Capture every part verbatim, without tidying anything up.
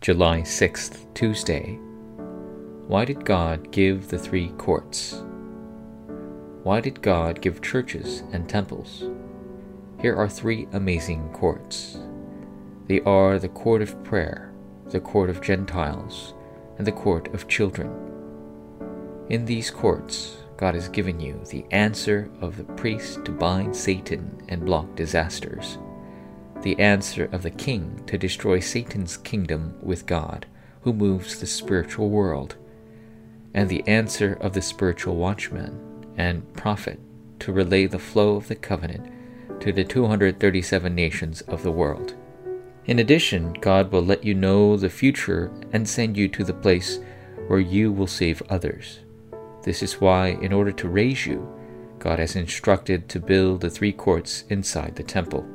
July sixth, Tuesday. Why did God give the three courts? Why did God give churches and temples? Here are three amazing courts. They are the court of prayer, the court of Gentiles, and the court of children. In these courts, God has given you the answer of the priest to bind Satan and block disasters, the answer of the king to destroy Satan's kingdom with God, who moves the spiritual world, and the answer of the spiritual watchman and prophet to relay the flow of the covenant to the two hundred thirty-seven nations of the world. In addition, God will let you know the future and send you to the place where you will save others. This is why, in order to raise you, God has instructed to build the three courts inside the temple.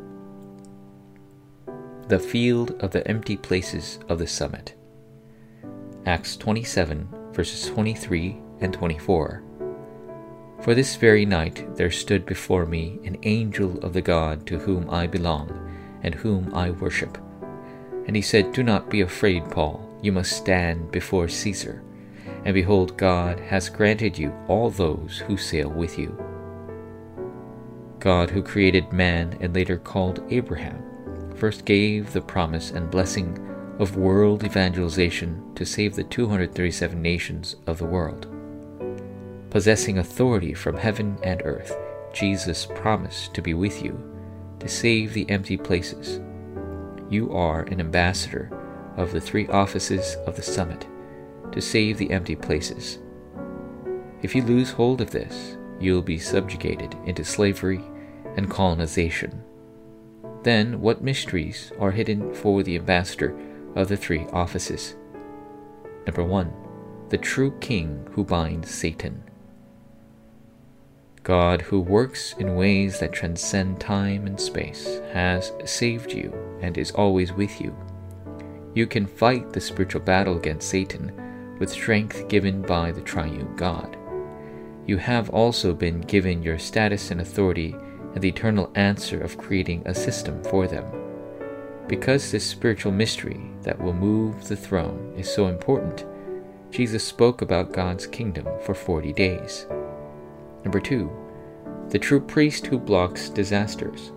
The field of the empty places of the summit. Acts twenty-seven, verses twenty-three and twenty-four. For this very night there stood before me an angel of the God to whom I belong, and whom I worship. And he said, Do not be afraid, Paul, you must stand before Caesar. And behold, God has granted you all those who sail with you. God, who created man and later called Abraham, first gave the promise and blessing of world evangelization to save the two hundred thirty-seven nations of the world. Possessing authority from heaven and earth, Jesus promised to be with you to save the empty places. You are an ambassador of the three offices of the summit to save the empty places. If you lose hold of this, you'll be subjugated into slavery and colonization. Then what mysteries are hidden for the ambassador of the three offices? Number one, the true king who binds Satan. God, who works in ways that transcend time and space, has saved you and is always with you. You can fight the spiritual battle against Satan with strength given by the triune God. You have also been given your status and authority and the eternal answer of creating a system for them. Because this spiritual mystery that will move the throne is so important, Jesus spoke about God's kingdom for forty days. Number two, the true priest who blocks disasters.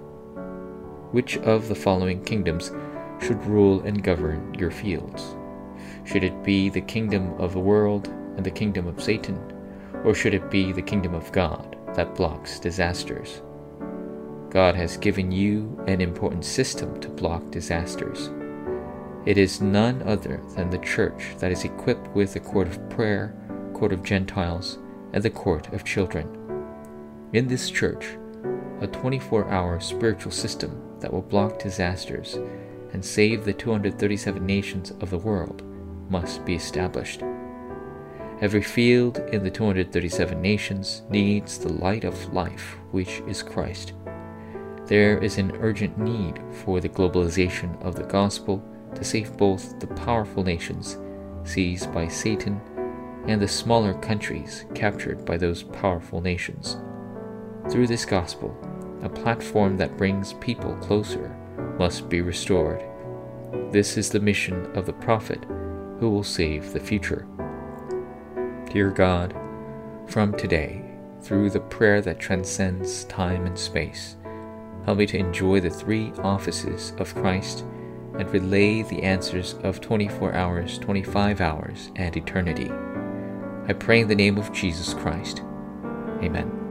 Which of the following kingdoms should rule and govern your fields? Should it be the kingdom of the world and the kingdom of Satan, or should it be the kingdom of God that blocks disasters? God has given you an important system to block disasters. It is none other than the church that is equipped with the court of prayer, court of Gentiles, and the court of children. In this church, a twenty-four hour spiritual system that will block disasters and save the two hundred thirty-seven nations of the world must be established. Every field in the two hundred thirty-seven nations needs the light of life, which is Christ. There is an urgent need for the globalization of the gospel to save both the powerful nations seized by Satan and the smaller countries captured by those powerful nations. Through this gospel, a platform that brings people closer must be restored. This is the mission of the prophet who will save the future. Dear God, from today, through the prayer that transcends time and space, help me to enjoy the three offices of Christ and relay the answers of twenty-four hours, twenty-five hours, and eternity. I pray in the name of Jesus Christ. Amen.